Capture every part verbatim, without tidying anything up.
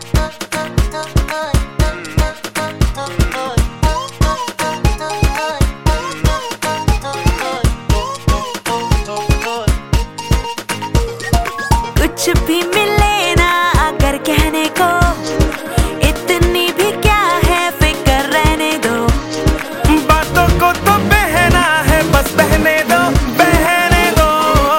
कुछ भी मिले ना अगर कहने को, इतनी भी क्या है फिक्र रहने दो। बातों को तो बहना है, बस बहने दो बहने दो।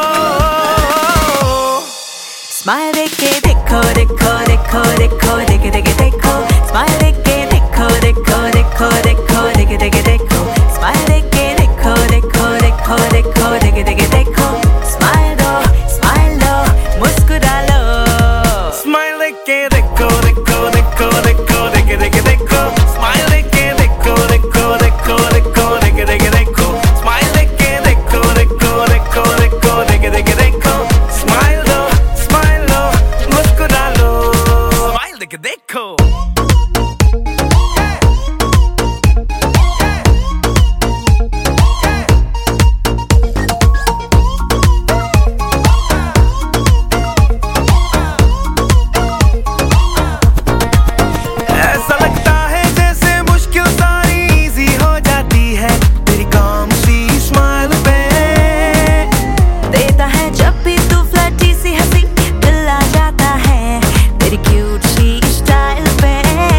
स्माइल देके देखो देखो देखो देखो देखे देखे देखो, स्माइल देके देखो देखो देखो देखो देखे देखे देखो, स्माइल देके देखो देखो देखो देखो देखे देखे देखो। स्माइल दो स्माइल दो मुस्कुरा लो, स्माइल देके देखो देखो देखो देखो देखे देखे देखो, स्माइल देके देखो देखो देखो देखो देखे देखे देखो, स्माइल देके देखो देखो देखो देखो देखे देखे देखो। स्माइल दो स्माइल दो मुस्कुरा लो, स्माइल देके देखो। ऐसा लगता है जैसे मुश्किल सारी इजी हो जाती है तेरी काम सी स्माइल पे। देता है जब भी तू फ्लर्टी सी हंसी, दिल आ जाता है तेरी क्यूट सी स्टाइल पे।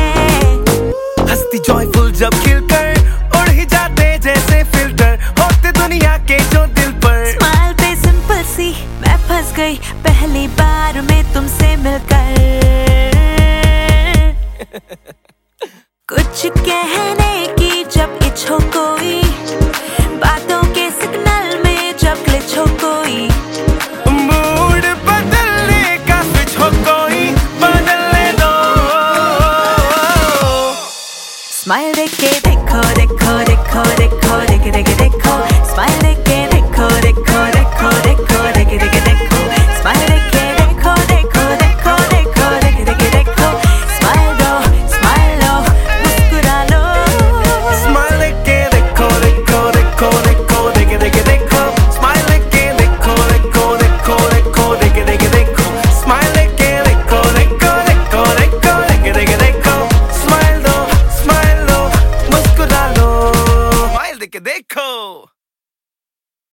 हंसती जॉयफुल जब खिलकर उड़ ही जाते जैसे फिल्टर होते दुनिया के जो दिल पर। स्माइल पे सिंपल सी मैं फंस गई पहली बार में तुमसे मिलकर। कुछ कहने की जब इच्छा हो कोई, बातों के सिग्नल में जब ग्लिच हो कोई, मूड बदलने का स्विच हो कोई बदलने दो। स्माइल देके देखो देखो देखो देखो